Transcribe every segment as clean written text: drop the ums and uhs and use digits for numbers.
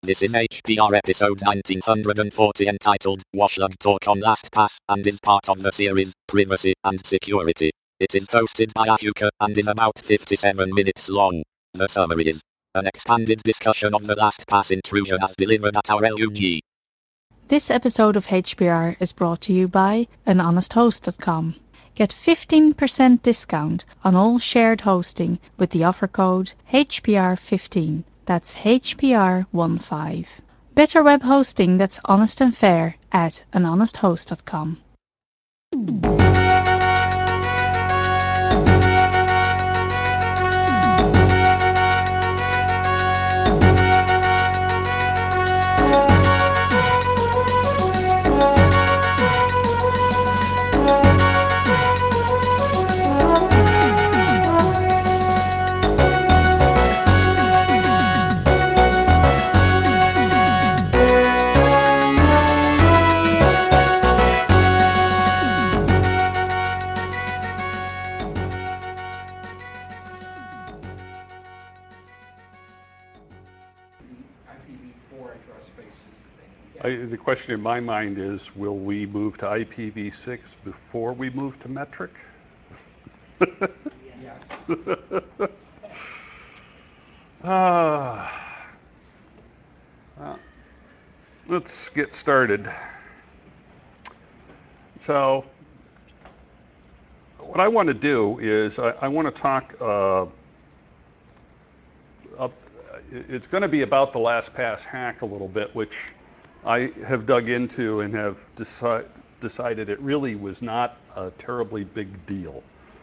This is HPR episode 1940 entitled Washlug Talk on LastPass and is part of the series Privacy and Security. It is hosted by Ahuka and is about 57 minutes long. The summary is an expanded discussion of the LastPass intrusion as delivered at our LUG. This episode of HPR is brought to you by anhonesthost.com. Get 15% discount on all shared hosting with the offer code HPR15. That's HPR15. Better web hosting that's honest and fair at anhonesthost.com. The question in my mind is, will we move to IPv6 before we move to metric? Yes. Let's get started. So, what I want to do is I want to talk. It's going to be about the LastPass hack a little bit, which I have dug into and have decided it really was not a terribly big deal.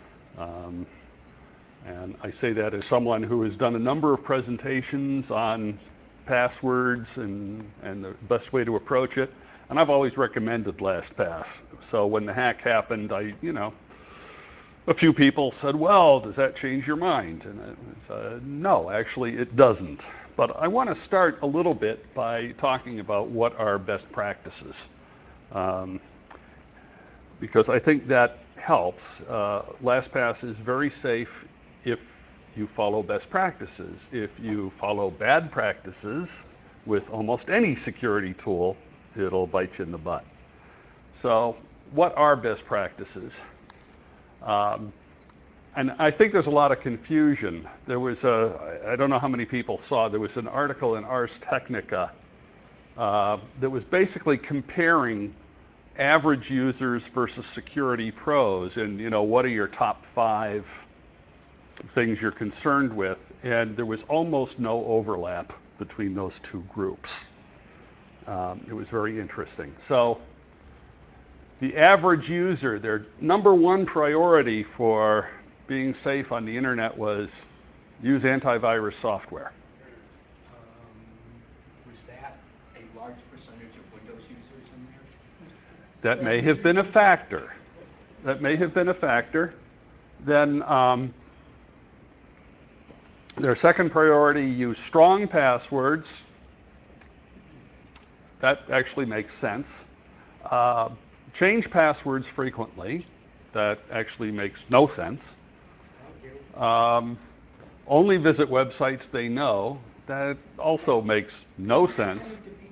And I say that as someone who has done a number of presentations on passwords and the best way to approach it. And I've always recommended LastPass. So when the hack happened, a few people said, well, does that change your mind? And I said, no, actually it doesn't. But I want to start a little bit by talking about what are best practices. Because I think that helps. LastPass is very safe if you follow best practices. If you follow bad practices with almost any security tool, it'll bite you in the butt. So what are best practices? And I think there's a lot of confusion. There was I don't know how many people saw, there was an article in Ars Technica that was basically comparing average users versus security pros, and what are your top 5 things you're concerned with, and there was almost no overlap between those two groups. It was very interesting. So the average user, their number one priority for being safe on the internet was use antivirus software. Was that a large percentage of Windows users in there? That may have been a factor. Then their second priority, use strong passwords. That actually makes sense. Change passwords frequently. That actually makes no sense. Only visit websites they know. That also makes no sense.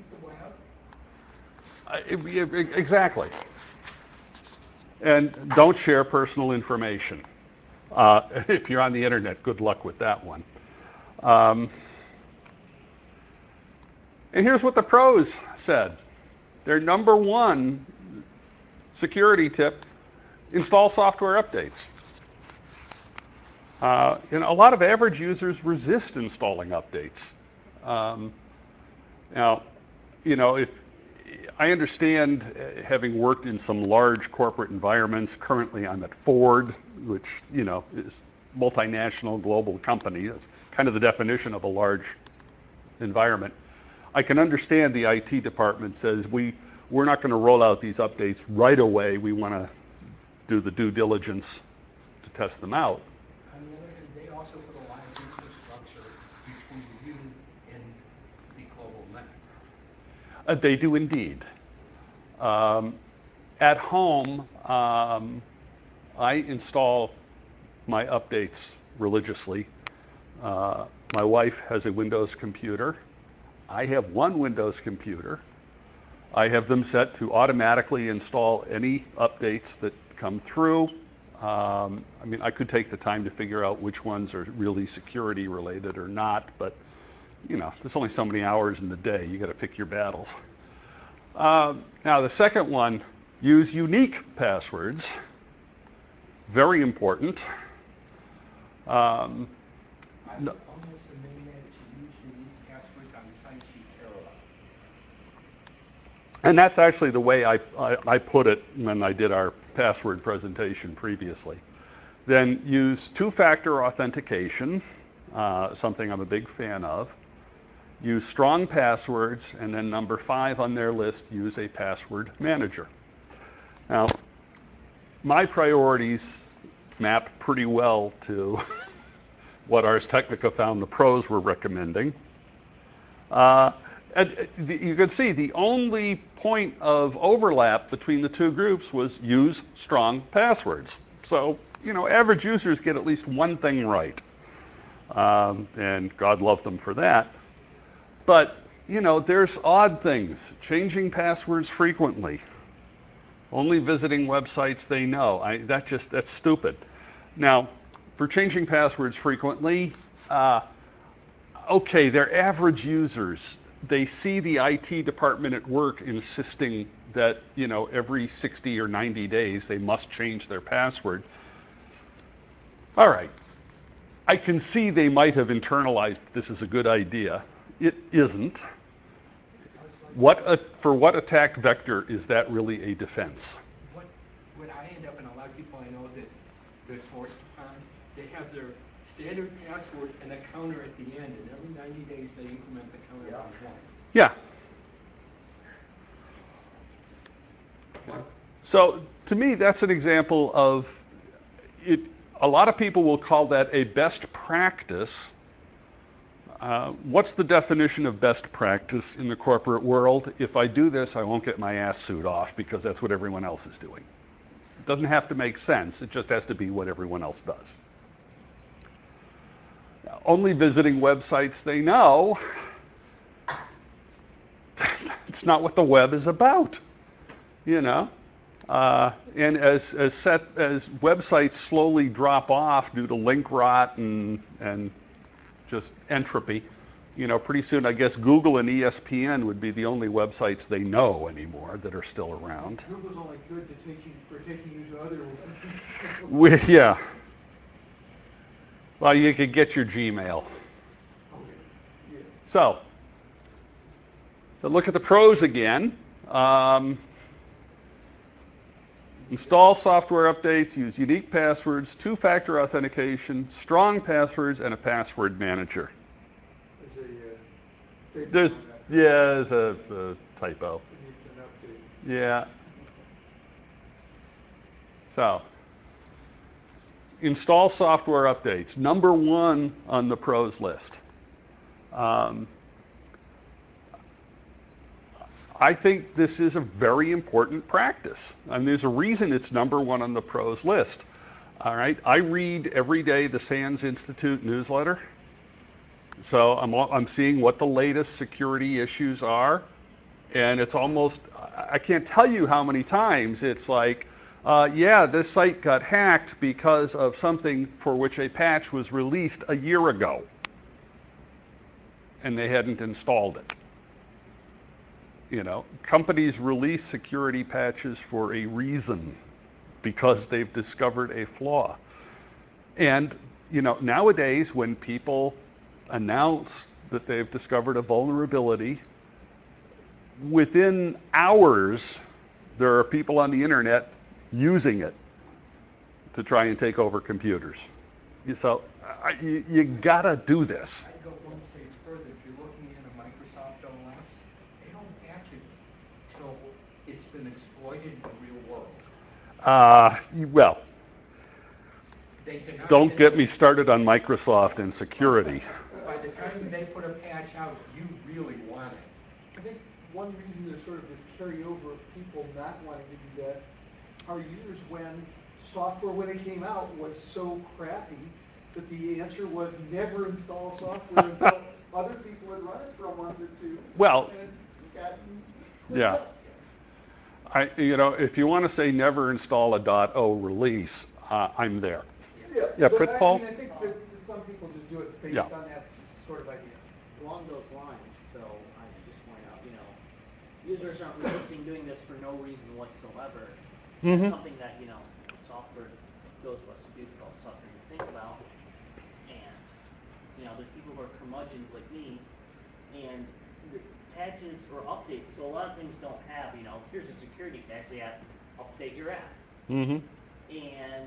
Exactly. And don't share personal information. If you're on the internet, good luck with that one. And here's what the pros said. Their number one security tip, install software updates. A lot of average users resist installing updates. Now, if I understand, having worked in some large corporate environments, currently I'm at Ford, which, is multinational global company. That's kind of the definition of a large environment. I can understand the IT department says, we're not going to roll out these updates right away. We want to do the due diligence to test them out. On the other hand, they also put a lot of infrastructure between you and the global net. They do indeed. At home, I install my updates religiously. My wife has a Windows computer. I have one Windows computer. I have them set to automatically install any updates that come through. I mean, I could take the time to figure out which ones are really security related or not, but you know, there's only so many hours in the day. You got to pick your battles. Now, the second one, use unique passwords. Very important. I would almost amend that to use unique passwords on sites you care about. And that's actually the way I put it when I did our password presentation previously. Then use two-factor authentication, something I'm a big fan of. Use strong passwords, and then number 5 on their list, use a password manager. Now, my priorities map pretty well to what Ars Technica found the pros were recommending. And you can see the only point of overlap between the two groups was use strong passwords. So, you know, average users get at least one thing right. And God love them for that. But, you know, there's odd things. Changing passwords frequently. Only visiting websites they know. That's stupid. Now, for changing passwords frequently, okay, they're average users. They see the IT department at work insisting that, you know, every 60 or 90 days they must change their password. All right. I can see they might have internalized this is a good idea. It isn't. For what attack vector is that really a defense? What I end up, and a lot of people I know that forced upon, they have their standard password and a counter at the end, and every 90 days they increment the counter by one. Yeah. So to me, that's an example of it. A lot of people will call that a best practice. What's the definition of best practice in the corporate world? If I do this, I won't get my ass suit off because that's what everyone else is doing. It doesn't have to make sense. It just has to be what everyone else does. Now, only visiting websites they know. It's not what the web is about, you know. And as websites slowly drop off due to link rot and just entropy, you know, pretty soon I guess Google and ESPN would be the only websites they know anymore that are still around. Google's only good for taking you to other websites. Yeah. Well, you could get your Gmail. Yeah. So look at the pros again. Install software updates, use unique passwords, two-factor authentication, strong passwords, and a password manager. There's a typo. It needs an update. Yeah. So, install software updates. Number 1 on the pros list. I think this is a very important practice. And there's a reason it's number 1 on the pros list. All right, I read every day the SANS Institute newsletter. So I'm seeing what the latest security issues are. And it's almost, I can't tell you how many times it's like, yeah, this site got hacked because of something for which a patch was released a year ago. And they hadn't installed it. You know, companies release security patches for a reason, because they've discovered a flaw. And, you know, nowadays when people announce that they've discovered a vulnerability, within hours, there are people on the internet using it to try and take over computers. So you gotta do this. I go one stage further. If you're looking at a Microsoft OS, they don't patch it until it's been exploited in the real world. Well, They don't get me started on Microsoft and security. By the time they put a patch out, you really want it. I think one reason there's sort of this carryover of people not wanting to do that are years when software, when it came out, was so crappy that the answer was never install software until other people had run it for a month or two. Well, And it gotten cleaned yeah. up. If you want to say never install a .o release, I'm there. Yeah, Yeah, but Paul? I think that some people just do it based Yeah. on that sort of idea. Along those lines, so I should just point out, users aren't resisting doing this for no reason whatsoever. Mhm. That's something that, software, those of us who do develop software need to think about. And, there's people who are curmudgeons like me, and the patches or updates, so a lot of things don't have, here's a security patch, they have update your app. Mm-hmm. And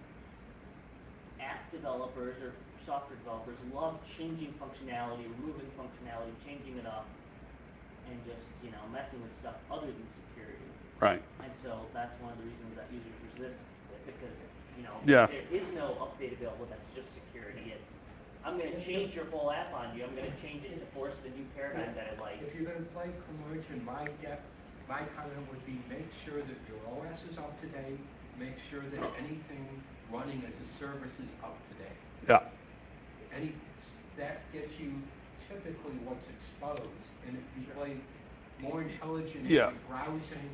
app developers or software developers love changing functionality, removing functionality, changing it up, and just, messing with stuff other than security. Right. And so that's one of the reasons that users resist it, because, Yeah. there is no update available that's just security. It's, I'm going to change your whole app on you. I'm going to change it to force the new paradigm that I like. If you're going to play curmudgeon, my comment would be make sure that your OS is up to date, make sure that anything running as a service is up to date. Yeah. That gets you typically what's exposed, and if you play more intelligent in Yeah. your browsing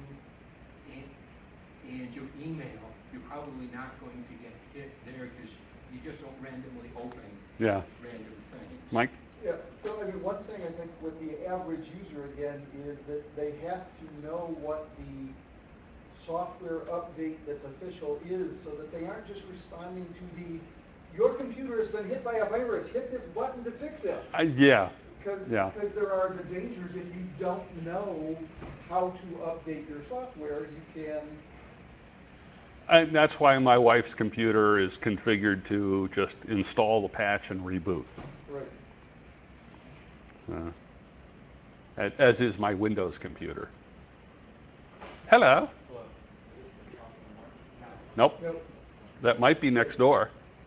and your email, you're probably not going to get hit there because you just don't randomly open Yeah. random things. Mike? Yeah, so one thing I think with the average user again is that they have to know what the software update that's official is so that they aren't just responding to your computer has been hit by a virus, hit this button to fix it. Yeah. Because Yeah. there are the dangers if you don't know how to update your software, you can. And that's why my wife's computer is configured to just install the patch and reboot. Right. So, as is my Windows computer. Hello. Hello. Is this the Councilman Moore? Nope. Nope. That might be next door.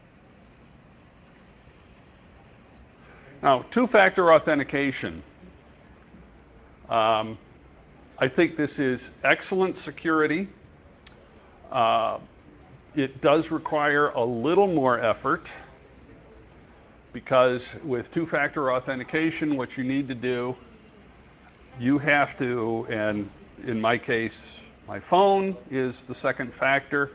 Now, two-factor authentication. I think this is excellent security. It does require a little more effort because with two-factor authentication, what you need to do, you have to, and in my case, my phone is the second factor.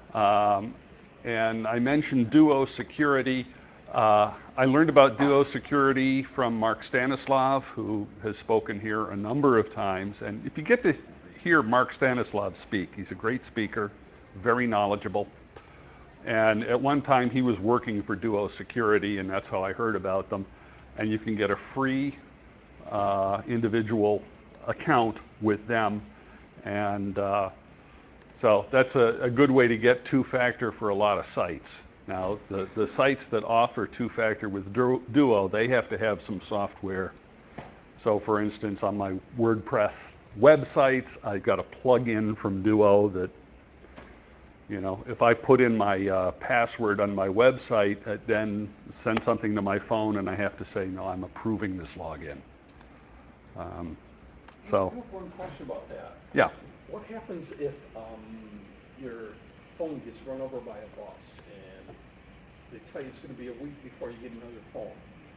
And I mentioned Duo Security. I learned about Duo Security from Mark Stanislav, who has spoken here a number of times. And if you get to hear Mark Stanislav speak, he's a great speaker, very knowledgeable. And at one time he was working for Duo Security, and that's how I heard about them. And you can get a free individual account with them. And so that's a good way to get two-factor for a lot of sites. Now, the sites that offer two-factor with Duo, they have to have some software. So for instance, on my WordPress websites, I've got a plugin from Duo that, if I put in my password on my website, it then sends something to my phone and I have to say, no, I'm approving this login. So. I have one question about that. Yeah. What happens if your phone gets run over by a bus and they tell you it's going to be a week before you get another phone?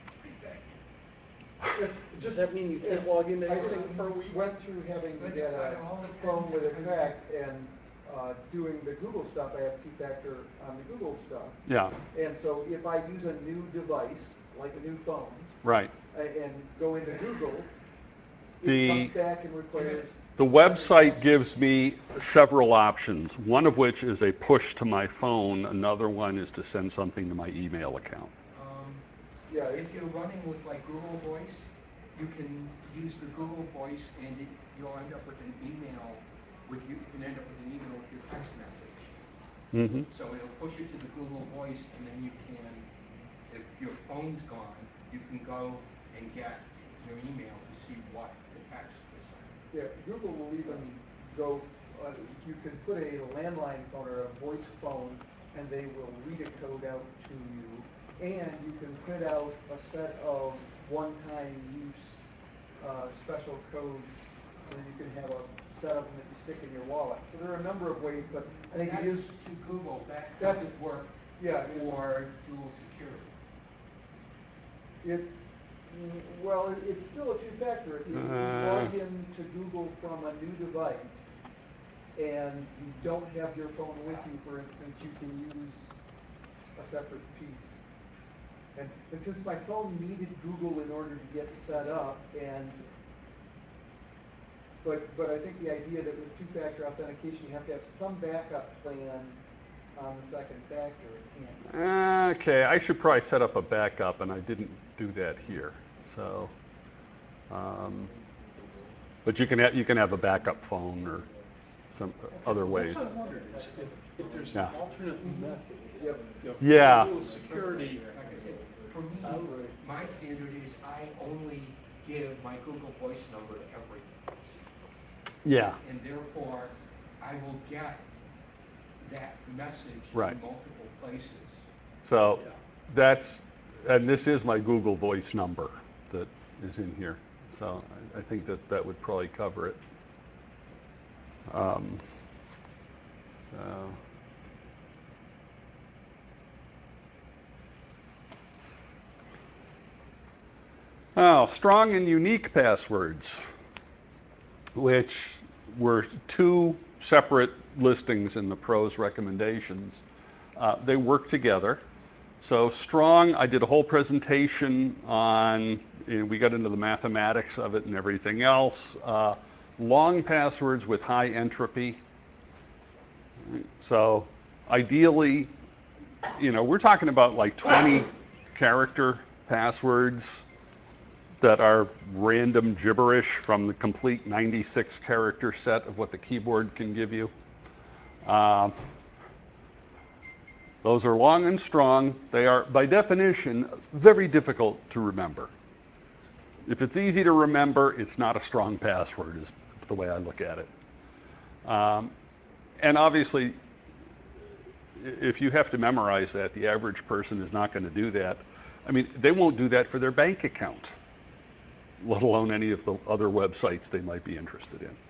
Does that mean you can't log into I just anything for a week? went through having to get a phone with a crack and doing the Google stuff. I have two-factor on the Google stuff. Yeah. And so if I use a new device, like a new phone, Right. And go into Google, The- it comes back and requires. The website gives me several options, one of which is a push to my phone. Another one is to send something to my email account. Yeah, If you're running with like Google Voice, you can use the Google Voice and you'll end up with an email you can end up with an email with your text message. Mm-hmm. So it'll push you to the Google Voice, and then you can, if your phone's gone, you can go and get your email to see what the text was sent. Yeah, Google will even go, you can put a landline phone or a voice phone, and they will read a code out to you, and you can print out a set of one-time use special codes, and then you can have a set of them that you stick in your wallet. So there are a number of ways, but I think it is to Google. That That- doesn't work yeah, for dual security. it's Well, it's still a two-factor. It's if you log in to Google from a new device and you don't have your phone with you, for instance, you can use a separate piece. And since my phone needed Google in order to get set up, but I think the idea that with two-factor authentication you have to have some backup plan on the second factor. Okay, I should probably set up a backup, and I didn't do that here. So, but you can have a backup phone or some other ways. What I wondered is if there's an alternate method. Yeah. Google security. Like I said, for me, my standard is I only give my Google Voice number to everyone. Yeah. And therefore, I will get that message Right. in multiple places. So and this is my Google Voice number that is in here. So I think that would probably cover it. Strong and unique passwords, which were two separate listings in the pros recommendations. They work together. So strong, I did a whole presentation on, we got into the mathematics of it and everything else. Long passwords with high entropy. So ideally, we're talking about like 20 character passwords that are random gibberish from the complete 96 character set of what the keyboard can give you. Those are long and strong. They are, by definition, very difficult to remember. If it's easy to remember, it's not a strong password, is the way I look at it. And obviously, if you have to memorize that, the average person is not going to do that. I mean, they won't do that for their bank account, let alone any of the other websites they might be interested in.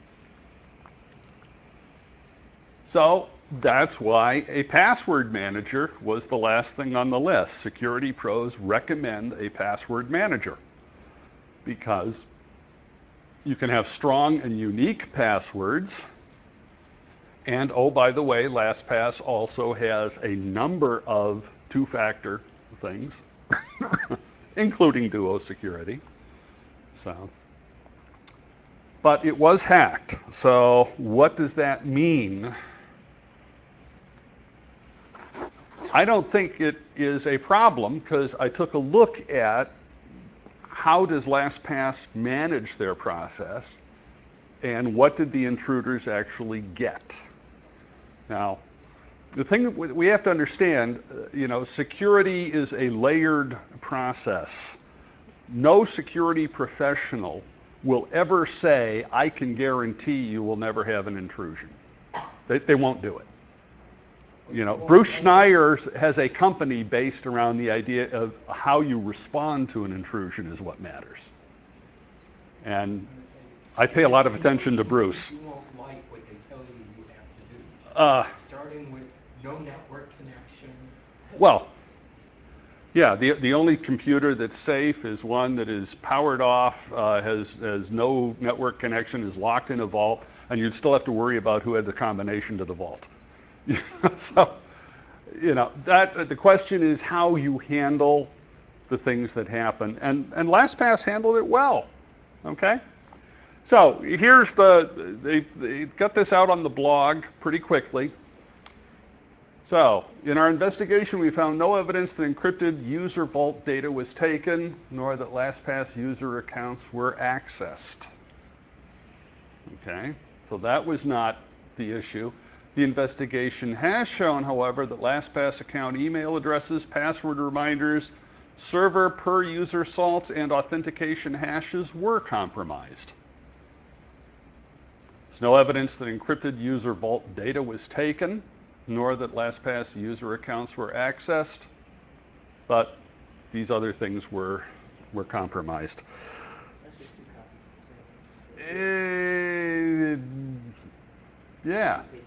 So that's why a password manager was the last thing on the list. Security pros recommend a password manager because you can have strong and unique passwords. And oh, by the way, LastPass also has a number of two-factor things, including Duo security. But it was hacked. So what does that mean? I don't think it is a problem because I took a look at how does LastPass manage their process and what did the intruders actually get. Now, the thing that we have to understand, security is a layered process. No security professional will ever say, I can guarantee you will never have an intrusion. They won't do it. Bruce Schneier has a company based around the idea of how you respond to an intrusion is what matters. And I pay a lot of attention to Bruce. You won't like what they tell you have to do. Starting with no network connection. Well, yeah, the only computer that's safe is one that is powered off, has no network connection, is locked in a vault, and you'd still have to worry about who had the combination to the vault. So, the question is how you handle the things that happen, and LastPass handled it well. Okay, so here's they got this out on the blog pretty quickly. So, in our investigation, we found no evidence that encrypted user vault data was taken, nor that LastPass user accounts were accessed. Okay, so that was not the issue. The investigation has shown, however, that LastPass account email addresses, password reminders, server per user salts, and authentication hashes were compromised. There's no evidence that encrypted user vault data was taken, nor that LastPass user accounts were accessed, but these other things were compromised. That's just two copies of the same. Yeah. Pasted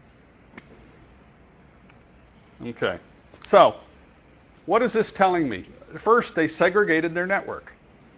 it twice. Okay. So, what is this telling me? First, they segregated their network.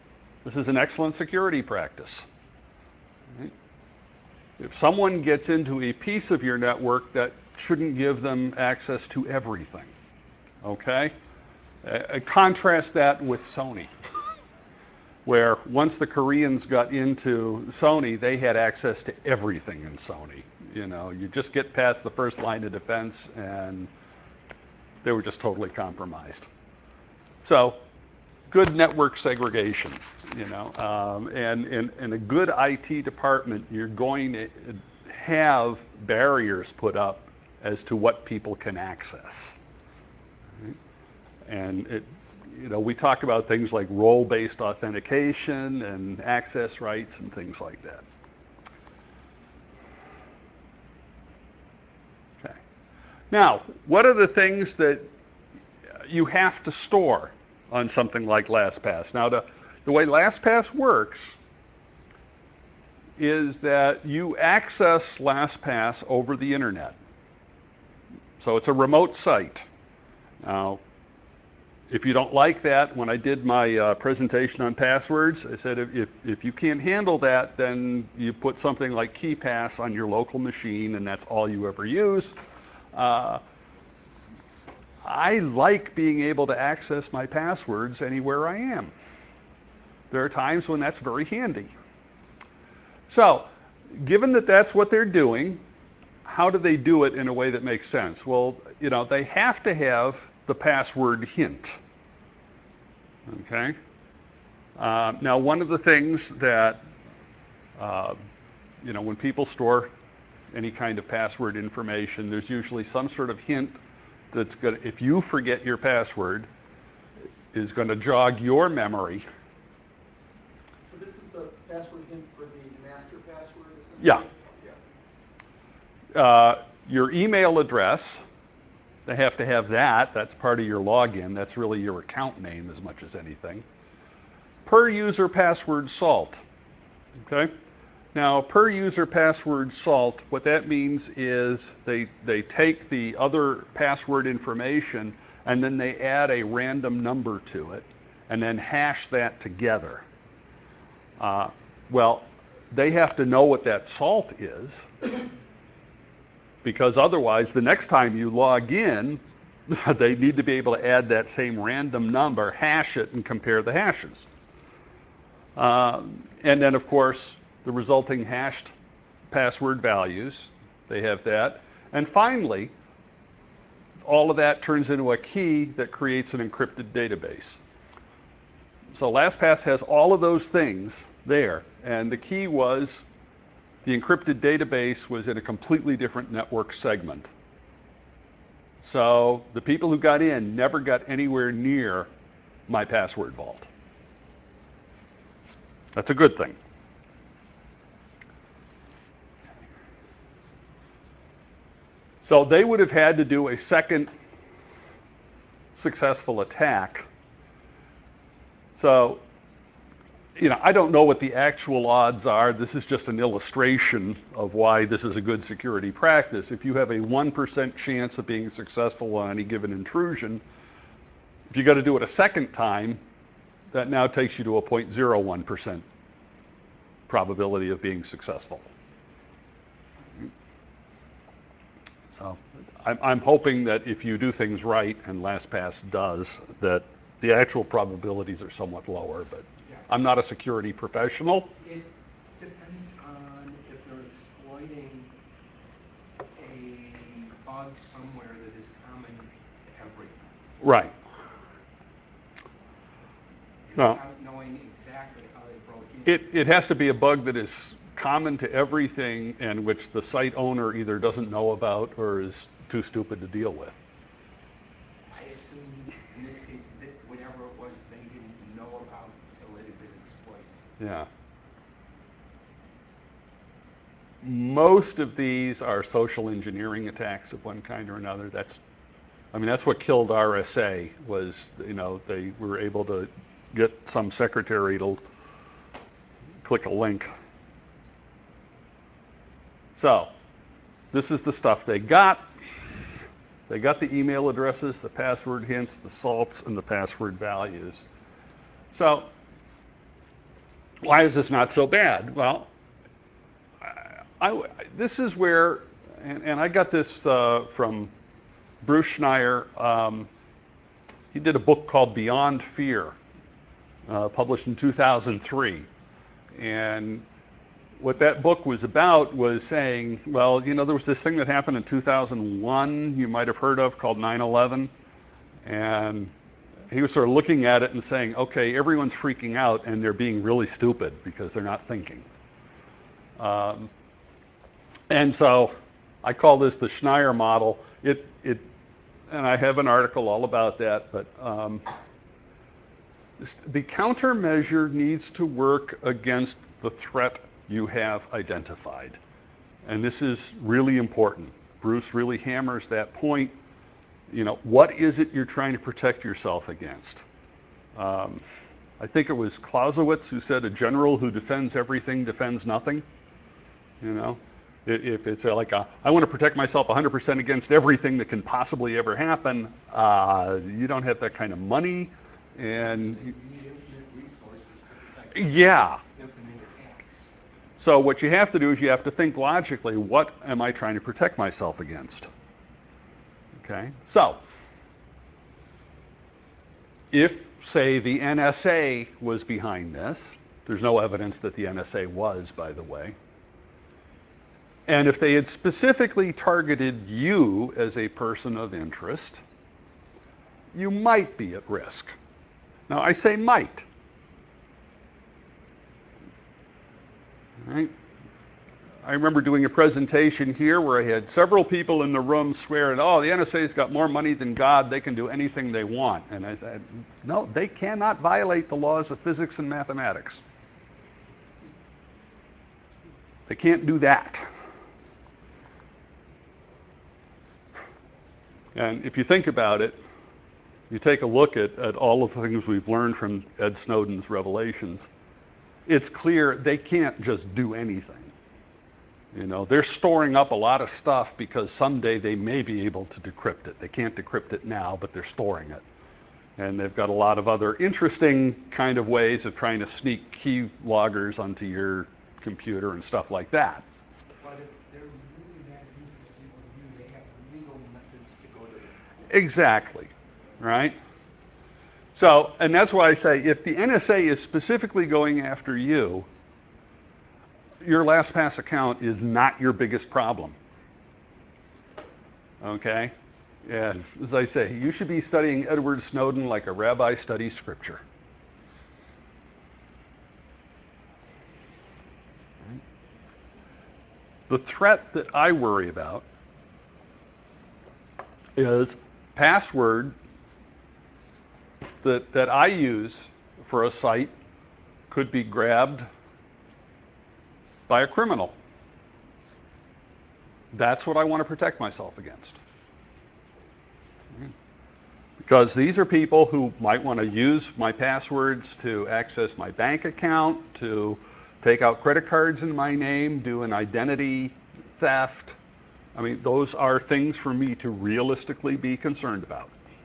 This is an excellent security practice. Right? If someone gets into a piece of your network, that shouldn't give them access to everything. Okay? Contrast that with Sony, where once the Koreans got into Sony, they had access to everything in Sony. You know, you just get past the first line of defense and they were just totally compromised. So, good network segregation, you know, and in a good IT department, you're going to have barriers put up as to what people can access. Right? And it, you know, we talk about things like role-based authentication and access rights and things like that. Okay. Now, what are the things that you have to store on something like LastPass? Now, the way LastPass works is that you access LastPass over the internet. So it's a remote site. Now, if you don't like that, when I did my presentation on passwords, I said if you can't handle that, then you put something like KeePass on your local machine and that's all you ever use. I like being able to access my passwords anywhere I am. There are times when that's very handy. So, given that that's what they're doing, how do they do it in a way that makes sense? Well, you know, they have to have the password hint. Okay? Now, one of the things that, you know, when people store any kind of password information, there's usually some sort of hint that's going to, if you forget your password, is going to jog your memory. So this is the password hint for the master password, essentially? Yeah. Yeah. Your email address, they have to have that. That's part of your login. That's really your account name as much as anything. Per user password salt. Okay? Now, per user password salt, what that means is they take the other password information and then they add a random number to it and then hash that together. Well, they have to know what that salt is, because otherwise, the next time you log in, they need to be able to add that same random number, hash it, and compare the hashes. And then, of course, the resulting hashed password values, they have that. And finally, all of that turns into a key that creates an encrypted database. So LastPass has all of those things there, and the key was the encrypted database was in a completely different network segment. So the people who got in never got anywhere near my password vault. That's a good thing. So they would have had to do a second successful attack. So, you know, I don't know what the actual odds are. This is just an illustration of why this is a good security practice. If you have a 1% chance of being successful on any given intrusion, if you got to do it a second time, that now takes you to a 0.01% probability of being successful. So I'm hoping that if you do things right, and LastPass does, that the actual probabilities are somewhat lower, but I'm not a security professional. It depends on if they're exploiting a bug somewhere that is common to everything. Right. No. Without knowing exactly how they broke in. It has to be a bug that is common to everything and which the site owner either doesn't know about or is too stupid to deal with. I assume in this case that whatever it was they didn't know about until it had been exploited. Yeah. Most of these are social engineering attacks of one kind or another. That's what killed RSA was, you know, they were able to get some secretary to click a link. So, this is the stuff they got. They got the email addresses, the password hints, the salts, and the password values. So, Why is this not so bad? Well, this is where, and I got this from Bruce Schneier. He did a book called Beyond Fear, published in 2003. And what that book was about was saying, well, you know, there was this thing that happened in 2001 you might have heard of called 9/11. And he was sort of looking at it and saying, okay, everyone's freaking out and they're being really stupid because they're not thinking. And so I call this the Schneier model. And I have an article all about that, but the countermeasure needs to work against the threat you have identified. And this is really important. Bruce really hammers that point. You know, what is it you're trying to protect yourself against? I think it was Clausewitz who said a general who defends everything defends nothing. You know, if it's like I want to protect myself 100% against everything that can possibly ever happen, you don't have that kind of money, and You need infinite resources to protect yeah. infinite attacks. So what you have to do is you have to think logically, what am I trying to protect myself against? Okay, so if, say, the NSA was behind this, there's no evidence that the NSA was, by the way, and if they had specifically targeted you as a person of interest, you might be at risk. Now, I say might. All right? I remember doing a presentation here where I had several people in the room swearing, oh, the NSA's got more money than God, they can do anything they want. And I said, no, they cannot violate the laws of physics and mathematics. They can't do that. And if you think about it, you take a look at all of the things we've learned from Ed Snowden's revelations, it's clear they can't just do anything. You know, they're storing up a lot of stuff because someday they may be able to decrypt it. They can't decrypt it now, but they're storing it. And they've got a lot of other interesting kind of ways of trying to sneak key loggers onto your computer and stuff like that. But if they're really that interested in you, they have legal methods to go to them. Exactly, right? So, and that's why I say if the NSA is specifically going after you, your LastPass account is not your biggest problem. Okay? And as I say, you should be studying Edward Snowden like a rabbi studies scripture. The threat that I worry about is password that I use for a site could be grabbed by a criminal. That's what I want to protect myself against. Because these are people who might want to use my passwords to access my bank account, to take out credit cards in my name, do an identity theft. I mean, those are things for me to realistically be concerned about.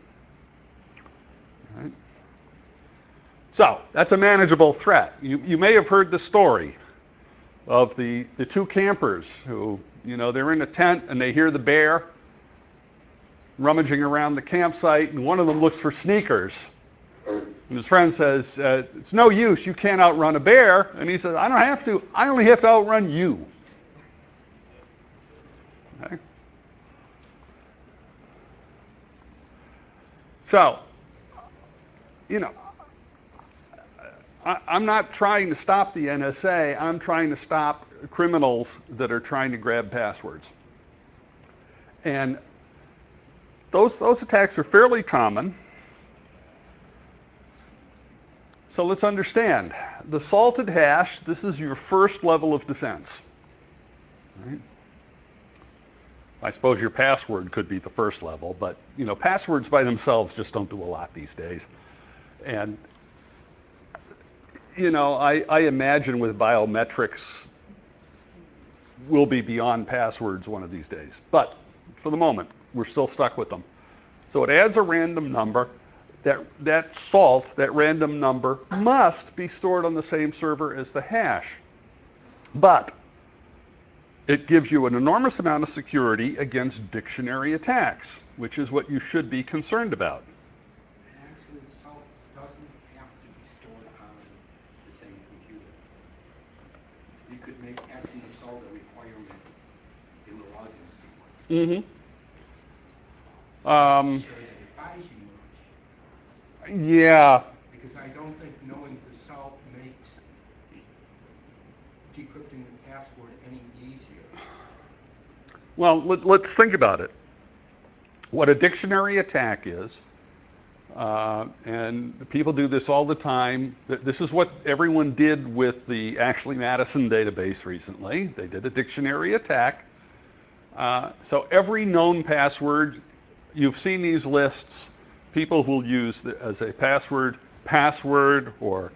Right? So, that's a manageable threat. You may have heard the story of the two campers who, you know, they're in a tent and they hear the bear rummaging around the campsite, and one of them looks for sneakers. And his friend says, it's no use, you can't outrun a bear. And he says, I don't have to, I only have to outrun you. Okay? So, you know, I'm not trying to stop the NSA, I'm trying to stop criminals that are trying to grab passwords. And those attacks are fairly common. So let's understand. The salted hash, this is your first level of defense. Right? I suppose your password could be the first level, but you know, passwords by themselves just don't do a lot these days. And you know, I imagine with biometrics, we'll be beyond passwords one of these days. But for the moment, we're still stuck with them. So it adds a random number. that salt, that random number, must be stored on the same server as the hash. But it gives you an enormous amount of security against dictionary attacks, which is what you should be concerned about. Actually, the salt doesn't have to be stored on the same computer. You could make passing the salt a requirement in the login sequence. I'm sure that advise you much, Yeah. because I don't think knowing the salt makes decrypting the password any easier. Well, let's think about it. What a dictionary attack is, and people do this all the time. This is what everyone did with the Ashley Madison database recently. They did a dictionary attack. So every known password, you've seen these lists. People will use as a password or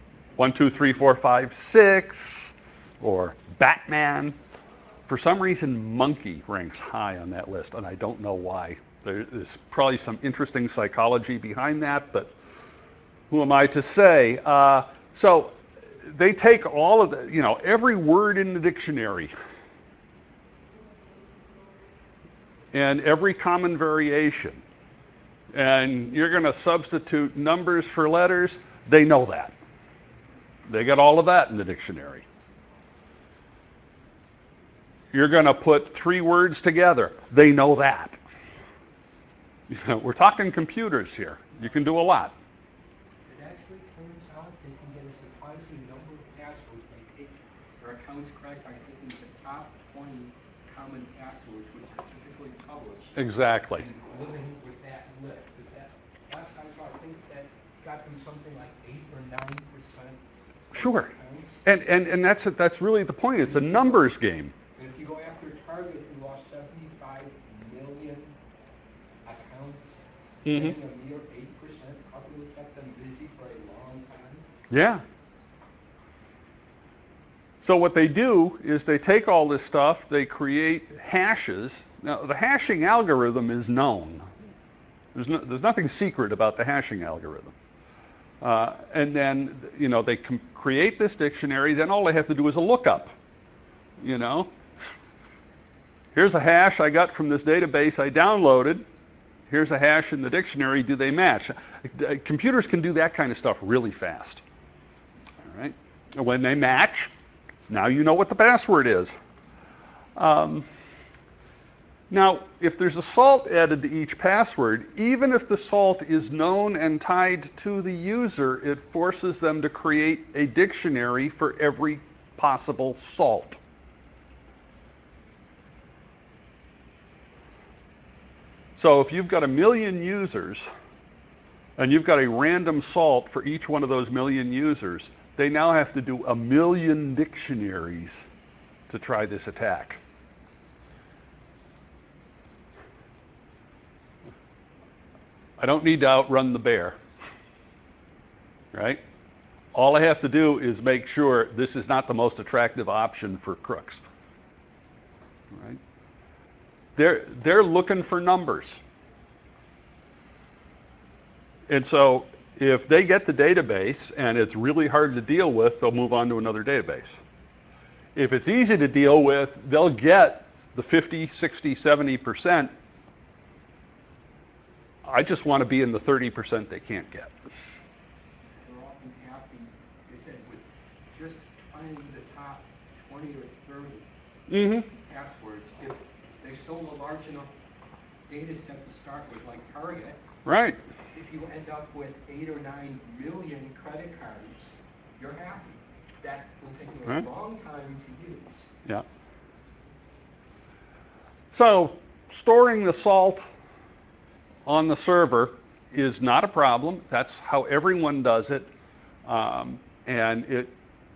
123456 or Batman. For some reason, monkey ranks high on that list, and I don't know why. There's probably some interesting psychology behind that, but who am I to say? So they take all of the, every word in the dictionary and every common variation, and you're going to substitute numbers for letters. They know that. They got all of that in the dictionary. You're going to put three words together. They know that. We're talking computers here. You can do a lot. It actually turns out they can get a surprising number of passwords by taking their accounts cracked by taking the top 20 common passwords, which are typically published. Exactly. And living with that list. Last I saw, I think that got them something like 8 or 9%. Sure. And that's really the point. It's a numbers game. And if you go after Target, who lost 75 million accounts, getting a mere 8% probably kept them busy for a long time. Yeah. So what they do is they take all this stuff, they create hashes. Now, the hashing algorithm is known. There's nothing secret about the hashing algorithm. And then, they create this dictionary, then all they have to do is a lookup. Here's a hash I got from this database I downloaded. Here's a hash in the dictionary. Do they match? Computers can do that kind of stuff really fast. All right. And when they match, now you know what the password is. Now, if there's a salt added to each password, even if the salt is known and tied to the user, it forces them to create a dictionary for every possible salt. So if you've got 1 million users and you've got a random salt for each one of those 1 million users, they now have to do 1 million dictionaries to try this attack. I don't need to outrun the bear, right? All I have to do is make sure this is not the most attractive option for crooks, right? They're looking for numbers. And so if they get the database and it's really hard to deal with, they'll move on to another database. If it's easy to deal with, they'll get the 50, 60, 70%. I just want to be in the 30% they can't get. They're often happy, they said, with just finding the top 20 or 30 passwords. If they sold a large enough data set to start with, like Target, right? If you end up with 8 or 9 million credit cards, you're happy. That will take you a long time to use. Yeah. So storing the salt on the server is not a problem. That's how everyone does it. And it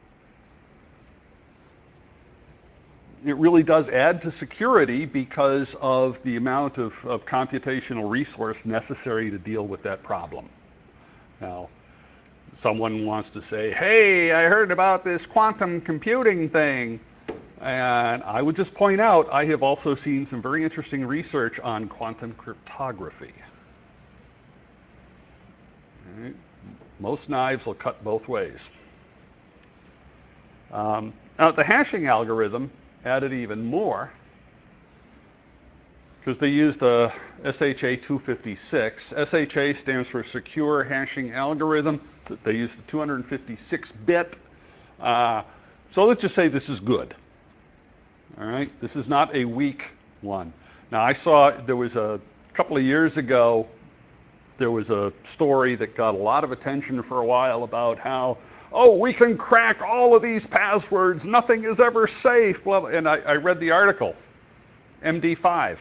really does add to security because of the amount of computational resource necessary to deal with that problem. Now, someone wants to say, hey, I heard about this quantum computing thing. And I would just point out, I have also seen some very interesting research on quantum cryptography. right? Most knives will cut both ways. Now, the hashing algorithm added even more because they used a SHA 256. SHA stands for Secure Hashing Algorithm. They used the 256-bit. So let's just say this is good. All right, this is not a weak one. Now, I saw there was a couple of years ago, there was a story that got a lot of attention for a while about how, oh, we can crack all of these passwords, nothing is ever safe. Well, and I read the article, MD5.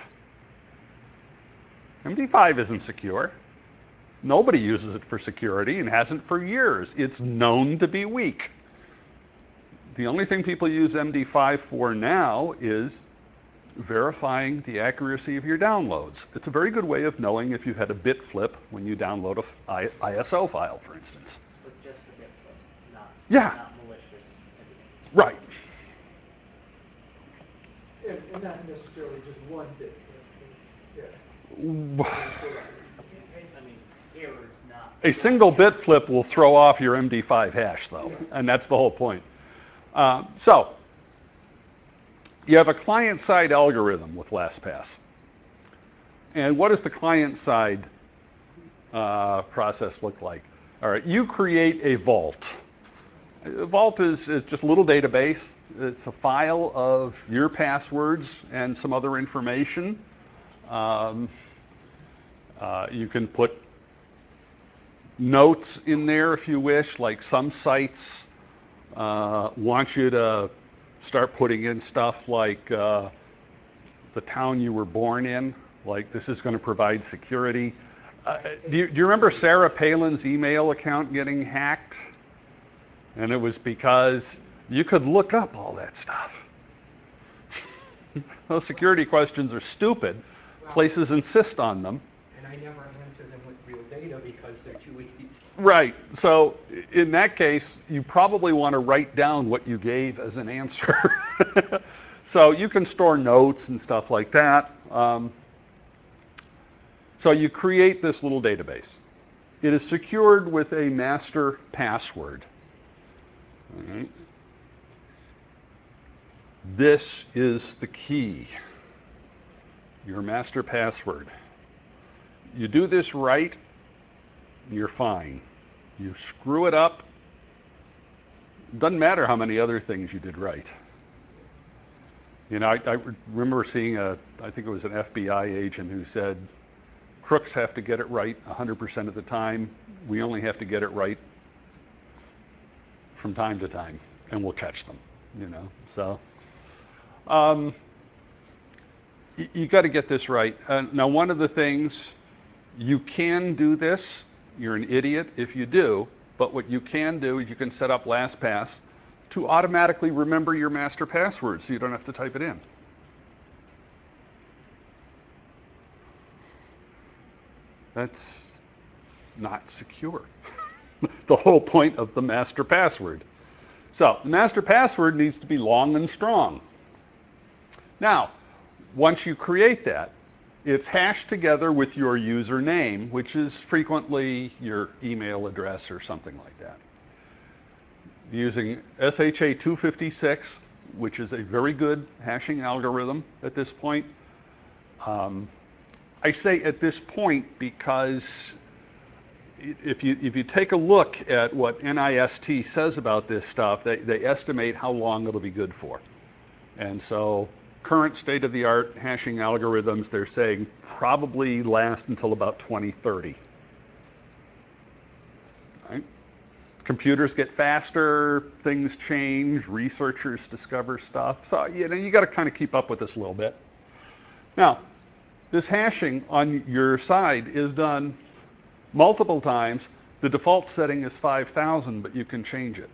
MD5 isn't secure. Nobody uses it for security and hasn't for years. It's known to be weak. The only thing people use MD5 for now is verifying the accuracy of your downloads. It's a very good way of knowing if you've had a bit flip when you download a ISO file, for instance. But just a bit flip, not malicious anything. Right. And not necessarily just one bit. Yeah. I mean, errors, not. A single bit flip will throw off your MD5 hash, though, and that's the whole point. So, you have a client-side algorithm with LastPass. And what does the client-side process look like? All right, you create a vault. A vault is just a little database. It's a file of your passwords and some other information. You can put notes in there if you wish, like some sites want you to start putting in stuff like the town you were born in, like this is going to provide security. Do you remember Sarah Palin's email account getting hacked? And it was because you could look up all that stuff. Those security questions are stupid. Places insist on them. And I never answer them with real data because they're too easy. Right. So in that case, you probably want to write down what you gave as an answer. So you can store notes and stuff like that. So you create this little database. It is secured with a master password. All right. This is the key, your master password. You do this right, you're fine. You screw it up, doesn't matter how many other things you did right. You know, I remember seeing I think it was an FBI agent who said, crooks have to get it right 100% of the time. We only have to get it right from time to time, and we'll catch them, you know. So you got to get this right. Now, one of the things, you can do this. You're an idiot if you do, but what you can do is you can set up LastPass to automatically remember your master password so you don't have to type it in. That's not secure. The whole point of the master password. So the master password needs to be long and strong. Now, once you create that, it's hashed together with your username, which is frequently your email address or something like that. Using SHA 256, which is a very good hashing algorithm at this point. I say at this point because if you take a look at what NIST says about this stuff, they estimate how long it'll be good for. And so current state-of-the-art hashing algorithms, they're saying probably last until about 2030. Right? Computers get faster, things change, researchers discover stuff. So you got to kind of keep up with this a little bit. Now, this hashing on your side is done multiple times. The default setting is 5,000, but you can change it.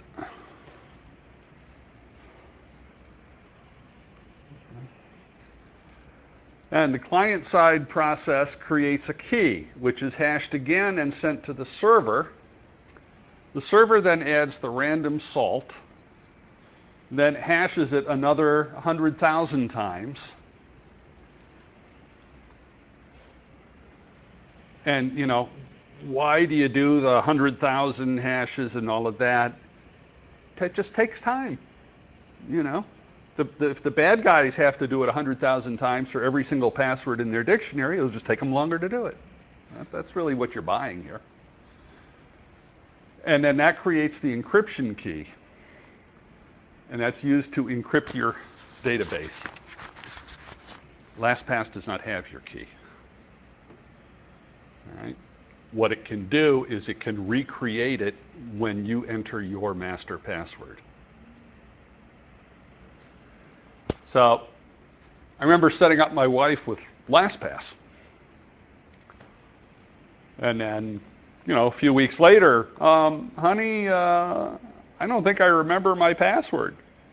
And the client-side process creates a key, which is hashed again and sent to the server. The server then adds the random salt, then hashes it another 100,000 times. And, why do you do the 100,000 hashes and all of that? It just takes time, you know. If the bad guys have to do it 100,000 times for every single password in their dictionary, it'll just take them longer to do it. That's really what you're buying here. And then that creates the encryption key. And that's used to encrypt your database. LastPass does not have your key. All right. What it can do is it can recreate it when you enter your master password. So I remember setting up my wife with LastPass. And then, a few weeks later, honey, I don't think I remember my password.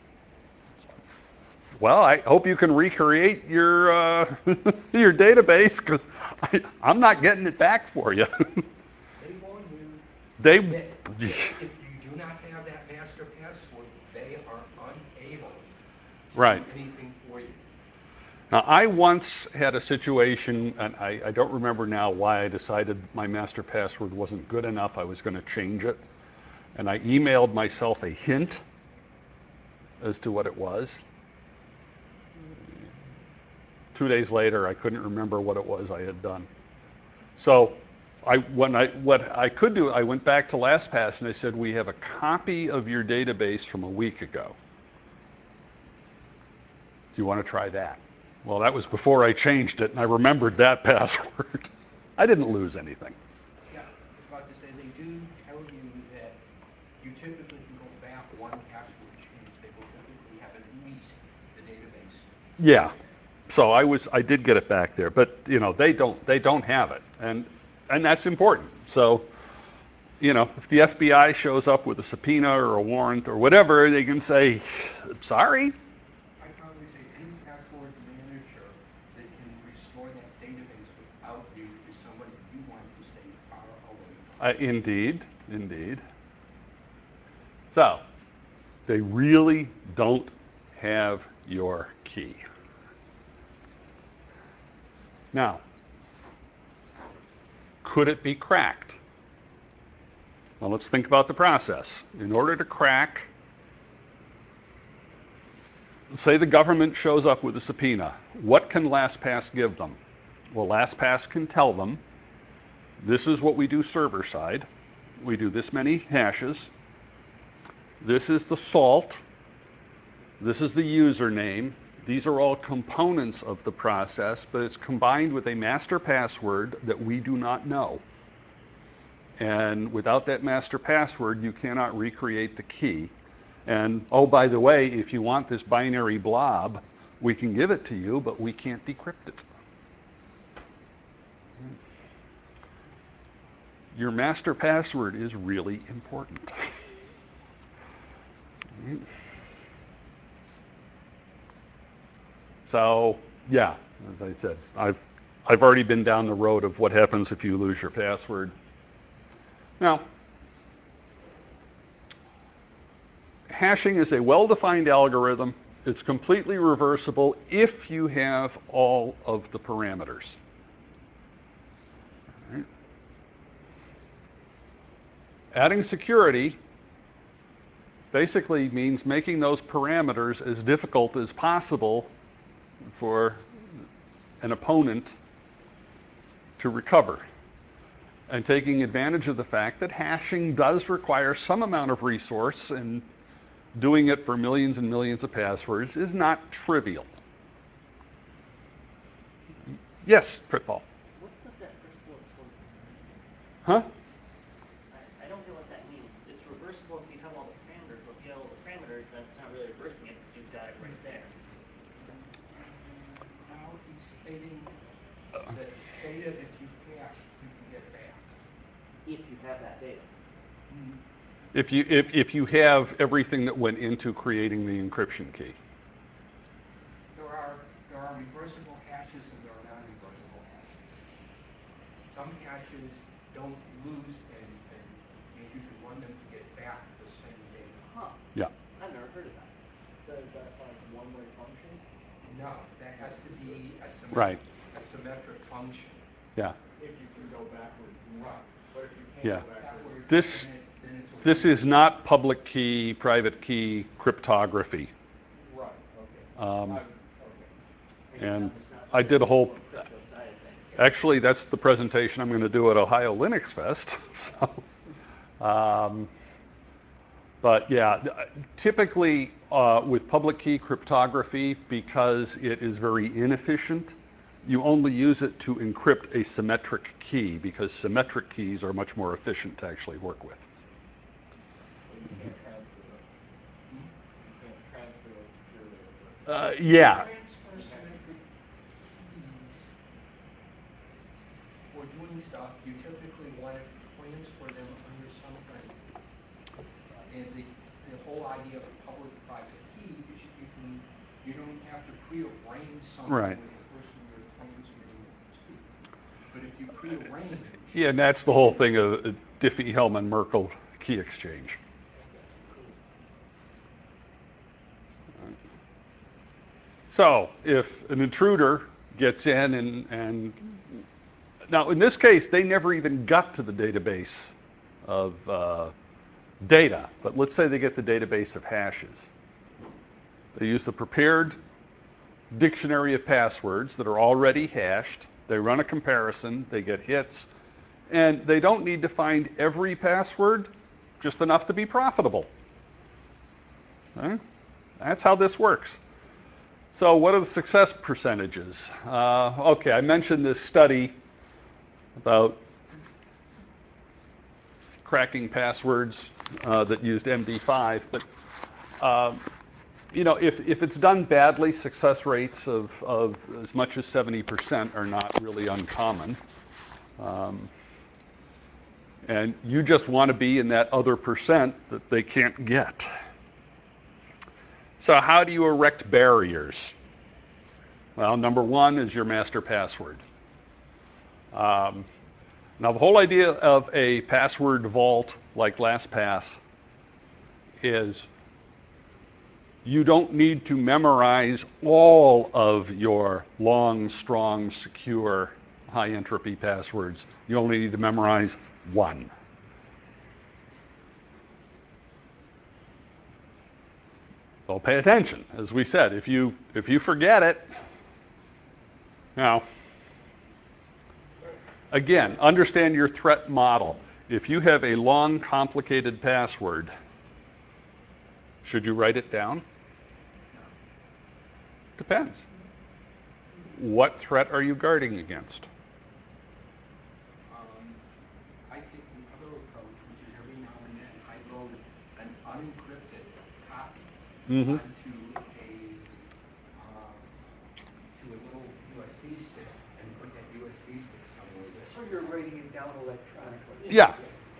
Well, I hope you can recreate your your database, because I'm not getting it back for you. They warn you They, that if you do not have that master password, they are unable to right. do anything for you. Now, I once had a situation, and I don't remember now why I decided my master password wasn't good enough. I was going to change it. And I emailed myself a hint as to what it was. 2 days later, I couldn't remember what it was I had done. So what I could do, I went back to LastPass and I said, we have a copy of your database from a week ago. Do you want to try that? Well, that was before I changed it, and I remembered that password. I didn't lose anything. Yeah, I was about to say, they do tell you that you typically can go back one password change. They will typically have at least the database. Yeah. So I did get it back there, but they don't have it, and that's important. So if the FBI shows up with a subpoena or a warrant or whatever, they can say, sorry. I probably say any password manager that can restore that database without you is somebody you want to stay far away from. Indeed. So they really don't have your key. Now, could it be cracked? Well, let's think about the process. In order to crack, say the government shows up with a subpoena, what can LastPass give them? Well, LastPass can tell them, this is what we do server side. We do this many hashes. This is the salt. This is the username. These are all components of the process, but it's combined with a master password that we do not know. And without that master password, you cannot recreate the key. And oh, by the way, if you want this binary blob, we can give it to you, but we can't decrypt it. Your master password is really important. So, yeah, as I said, I've already been down the road of what happens if you lose your password. Now, hashing is a well-defined algorithm. It's completely reversible if you have all of the parameters. Right. Adding security basically means making those parameters as difficult as possible for an opponent to recover, and taking advantage of the fact that hashing does require some amount of resource, and doing it for millions and millions of passwords is not trivial. Yes, Pritpal. What does that first bullet Huh? I don't get what that means. It's reversible if you have all the parameters, but if you have all the parameters, then it's not really reversing it because you've got it right there. Now he's stating that data that you cache, you can get back. If you have that data. If you have everything that went into creating the encryption key. There are reversible hashes and there are non-reversible hashes. Some hashes don't lose anything, and you can run them to get back the same data. Huh. Yeah. I've never heard of that. So is that like one-way function? No, that has to be a Right. symmetric function. Yeah. If you can go backwards. Right. But if you can't Yeah. go backwards, This then it's a this is not public key, private key cryptography. right. Okay. Um, Okay. I guess and I'm just not I did a whole. crypto side of things. Actually, that's the presentation I'm going to do at Ohio Linux Fest. So, but yeah, typically with public key cryptography, because it is very inefficient, you only use it to encrypt a symmetric key, because symmetric keys are much more efficient to actually work with. You can't transfer those. You can't transfer those securely over. Yeah. Transfer symmetric keys for doing stuff, you typically want to transfer them under some kind of, and the whole idea of a public-private key is you don't have to prearrange something Right. with the person you're transmitting it to. But if you prearrange, Yeah, and that's the whole thing of Diffie-Hellman-Merkle key exchange. So if an intruder gets in and now in this case, they never even got to the database of data, but let's say they get the database of hashes. They use the prepared dictionary of passwords that are already hashed. They run a comparison, they get hits, and they don't need to find every password, just enough to be profitable. Okay? That's how this works. So what are the success percentages? Okay, I mentioned this study about cracking passwords that used MD5, but you know, if it's done badly, success rates of as much as 70% are not really uncommon. And you just want to be in that other percent that they can't get. So how do you erect barriers? Well, number one is your master password. Now, the whole idea of a password vault like LastPass is you don't need to memorize all of your long, strong, secure, high entropy passwords. You only need to memorize one. So pay attention. As we said, if you forget it, now, again, understand your threat model. If you have a long, complicated password, should you write it down? Depends. What threat are you guarding against? I take the other approach, which is every now and then I load an unencrypted copy Mm-hmm. to a little USB stick and put that USB stick somewhere. So you're writing it down electronically? Yeah.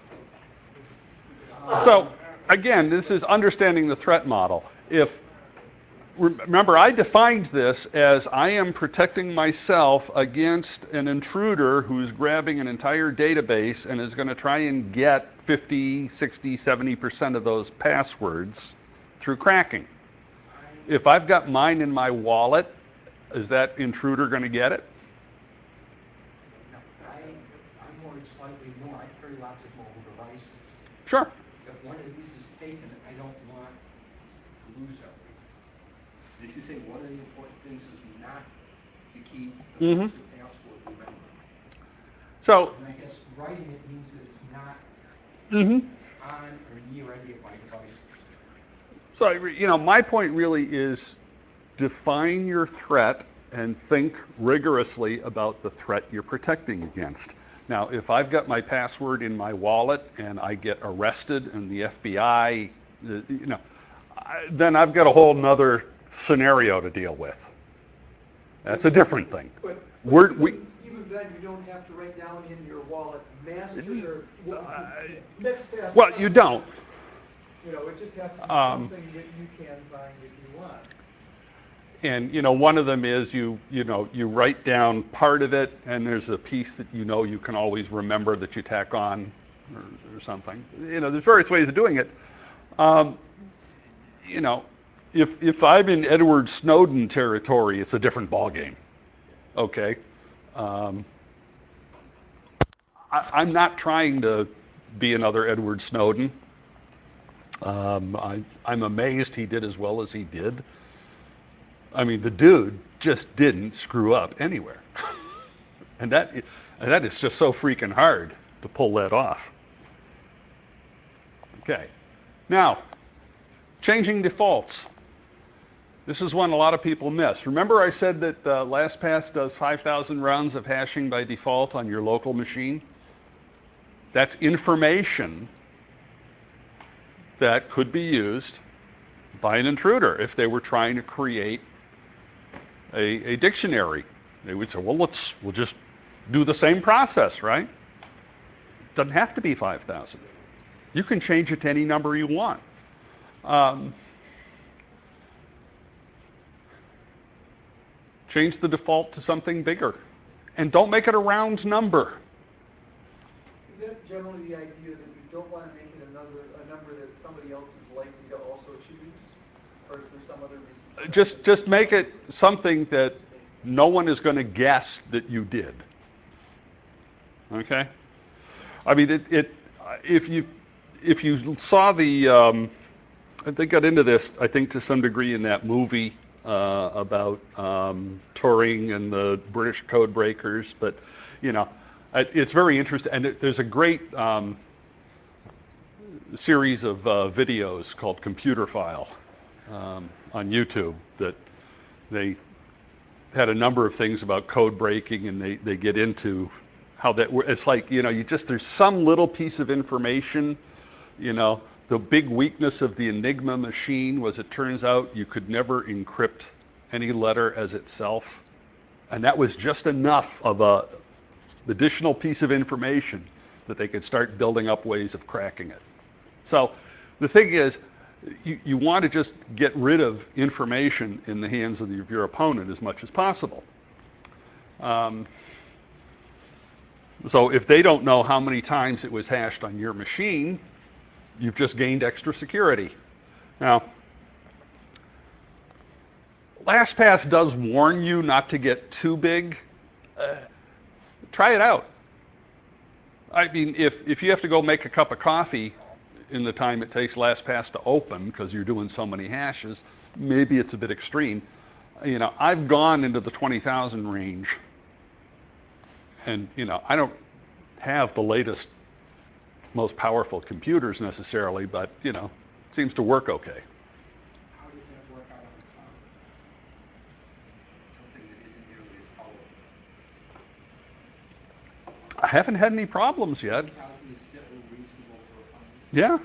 So, again, this is understanding the threat model. Remember, I defined this as I am protecting myself against an intruder who's grabbing an entire database and is going to try and get 50, 60, 70% of those passwords through cracking. If I've got mine in my wallet, is that intruder going to get it? No, I'm worried slightly more. I carry lots of mobile devices. Sure. If one of these is taken, I don't want to lose everything. As you say, one of the important things is not to keep the master password remembered. So, And I guess writing it means that it's not on or near any of my devices. so you know, my point really is define your threat and think rigorously about the threat you're protecting against. Now, if I've got my password in my wallet and I get arrested and the FBI, you know, then I've got a whole nother scenario to deal with. That's a different thing. But We even then, you don't have to write down in your wallet master next pass. well, you don't. You know, it just has to be something that you can find if you want. And you know, one of them is you write down part of it, and there's a piece that you know you can always remember that you tack on, or something. You know, there's various ways of doing it. You know, if I'm in Edward Snowden territory, it's a different ballgame. Okay. I'm not trying to be another Edward Snowden. I'm amazed he did as well as he did. I mean, the dude just didn't screw up anywhere. And that is just so freaking hard to pull that off. Okay. Now, changing defaults. This is one a lot of people miss. Remember I said that LastPass does 5,000 rounds of hashing by default on your local machine? That's information that could be used by an intruder if they were trying to create a dictionary. They would say, well, we'll just do the same process, right? Doesn't have to be 5,000. You can change it to any number you want. Change the default to something bigger. And don't make it a round number. Is that generally the idea that you don't want to make it a number that somebody else is likely to also choose? Or is there some other reason? Just make it something that no one is going to guess that you did. Okay? I mean, if you saw the, they got into this, I think, to some degree in that movie about Turing and the British code breakers, but you know, it's very interesting, and there's a great series of videos called Computer File on YouTube that they had a number of things about code breaking, and they get into how that, it's like, you know, there's some little piece of information, you know. The big weakness of the Enigma machine was it turns out you could never encrypt any letter as itself. And that was just enough of an additional piece of information that they could start building up ways of cracking it. So the thing is, you want to just get rid of information in the hands of your opponent as much as possible. So if they don't know how many times it was hashed on your machine, you've just gained extra security. Now, LastPass does warn you not to get too big. Try it out. I mean, if you have to go make a cup of coffee in the time it takes LastPass to open because you're doing so many hashes, maybe it's a bit extreme. You know, I've gone into the 20,000 range, and you know, I don't have the latest, most powerful computers necessarily, but you know, it seems to work okay. How does that work out on the cloud? Something that isn't nearly as powerful. I haven't had any problems yet. 20,000 is still reasonable for a phone? Yeah.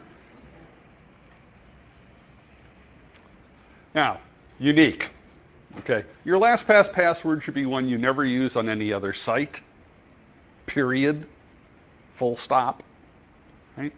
Now, unique. Okay, your LastPass password should be one you never use on any other site. Period. Full stop. Right?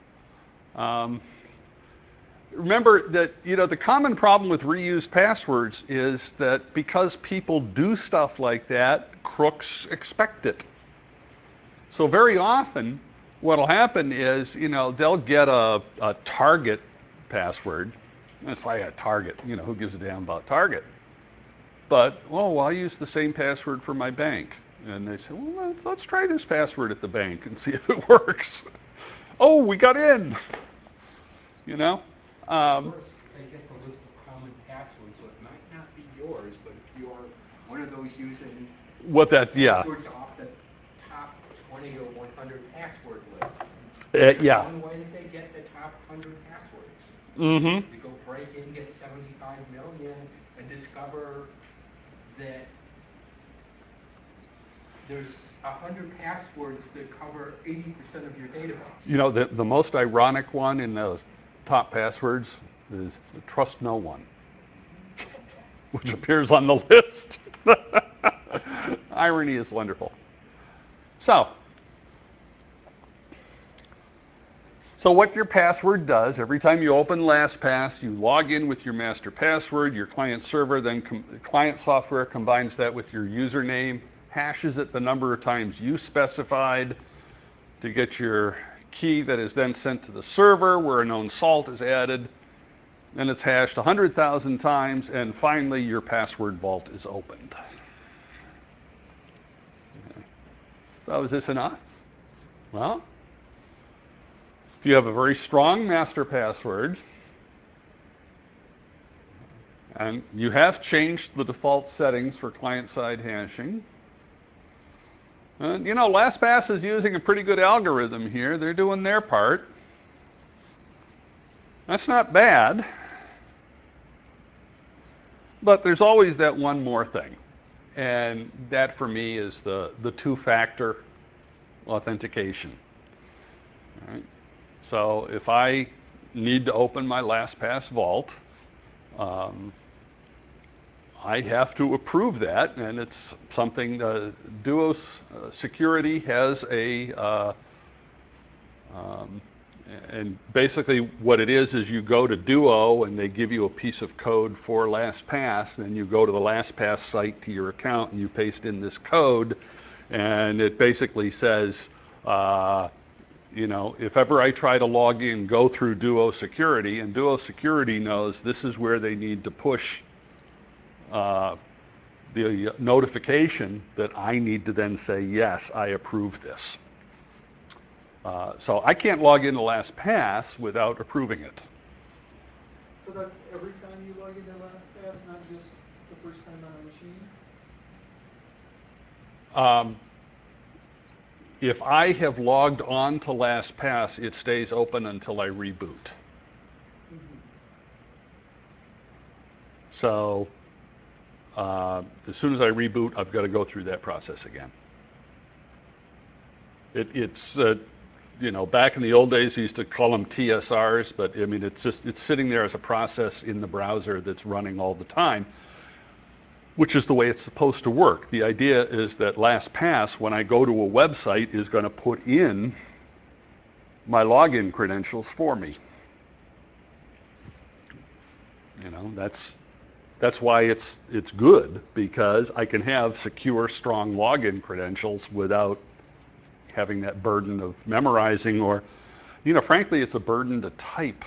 Remember that, you know, the common problem with reused passwords is that because people do stuff like that, crooks expect it. So very often, what'll happen is, you know, they'll get a Target password. It's like a Target, you know, who gives a damn about Target? But, oh, well, I use the same password for my bank. And they say, well, let's try this password at the bank and see if it works. Oh, we got in. You know? Of course, they get the list of common passwords, so it might not be yours, but if you're one of those using passwords off the top 20 or 100 password list, Yeah. one way that they get the top 100 passwords. Mm-hmm. You go break in, get 75 million, and discover that there's 100 passwords that cover 80% of your database. You know, the most ironic one in those top passwords is trust no one, which appears on the list. Irony is wonderful. So what your password does, every time you open LastPass, you log in with your master password, your client server, then client software combines that with your username, hashes it the number of times you specified to get your key that is then sent to the server where a known salt is added. Then it's hashed 100,000 times, and finally your password vault is opened. Okay. So is this enough? Well, if you have a very strong master password, and you have changed the default settings for client-side hashing, and LastPass is using a pretty good algorithm here. They're doing their part. That's not bad. But there's always that one more thing. And that for me is the two-factor authentication. All right? So if I need to open my LastPass vault, I have to approve that, and it's something Duo Security has and basically what it is you go to Duo and they give you a piece of code for LastPass, and you go to the LastPass site to your account and you paste in this code, and it basically says, if ever I try to log in, go through Duo Security, and Duo Security knows this is where they need to push the notification that I need to then say, yes, I approve this. So I can't log into LastPass without approving it. So that's every time you log into LastPass, not just the first time on a machine? If I have logged on to LastPass, it stays open until I reboot. So as soon as I reboot, I've got to go through that process again. It's back in the old days, we used to call them TSRs, but I mean, it's sitting there as a process in the browser that's running all the time, which is the way it's supposed to work. The idea is that LastPass, when I go to a website, is going to put in my login credentials for me. That's why it's good, because I can have secure, strong login credentials without having that burden of memorizing, or, frankly, it's a burden to type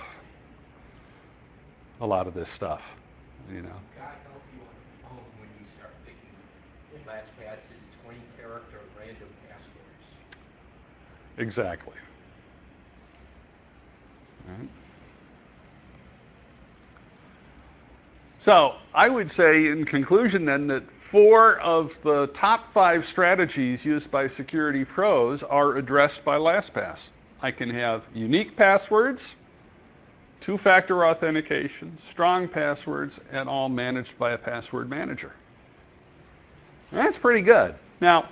a lot of this stuff, God help you on the phone when you start thinking LastPass is 20-character random passwords. Exactly. All right. So I would say in conclusion then that 4 of the top 5 strategies used by security pros are addressed by LastPass. I can have unique passwords, two-factor authentication, strong passwords, and all managed by a password manager. And that's pretty good. Now,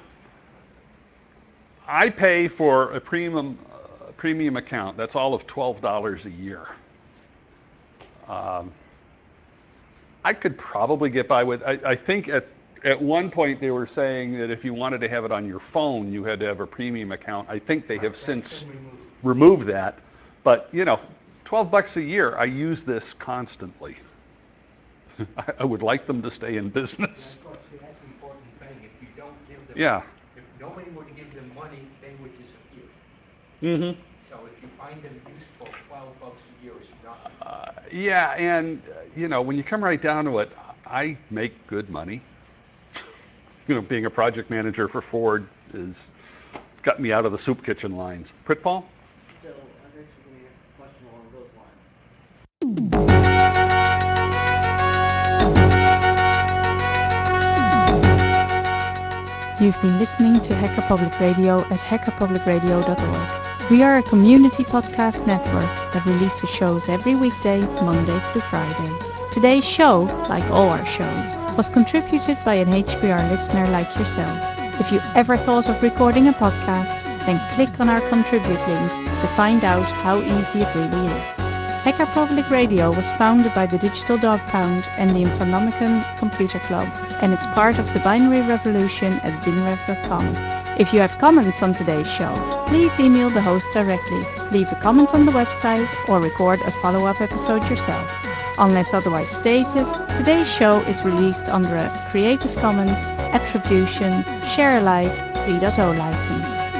I pay for a premium account. That's all of $12 a year. I could probably get by with, I think at one point they were saying that if you wanted to have it on your phone, you had to have a premium account. I think they have since removed that. But, $12 a year, I use this constantly. I would like them to stay in business. That's an important thing. If you don't give them, if nobody were to give them money, they would disappear. Mm-hmm. So if you find them useful, $12 a year is nothing. Yeah, and when you come right down to it, I make good money. Being a project manager for Ford has got me out of the soup kitchen lines. Pritpal? So I was actually going to ask a question along those lines. You've been listening to Hacker Public Radio at hackerpublicradio.org. We are a community podcast network that releases shows every weekday, Monday through Friday. Today's show, like all our shows, was contributed by an HPR listener like yourself. If you ever thought of recording a podcast, then click on our contribute link to find out how easy it really is. Hacker Public Radio was founded by the Digital Dog Pound and the Infonomicon Computer Club, and is part of the binary revolution at binrev.com. If you have comments on today's show, please email the host directly, leave a comment on the website, or record a follow-up episode yourself. Unless otherwise stated, today's show is released under a Creative Commons Attribution Share Alike 3.0 license.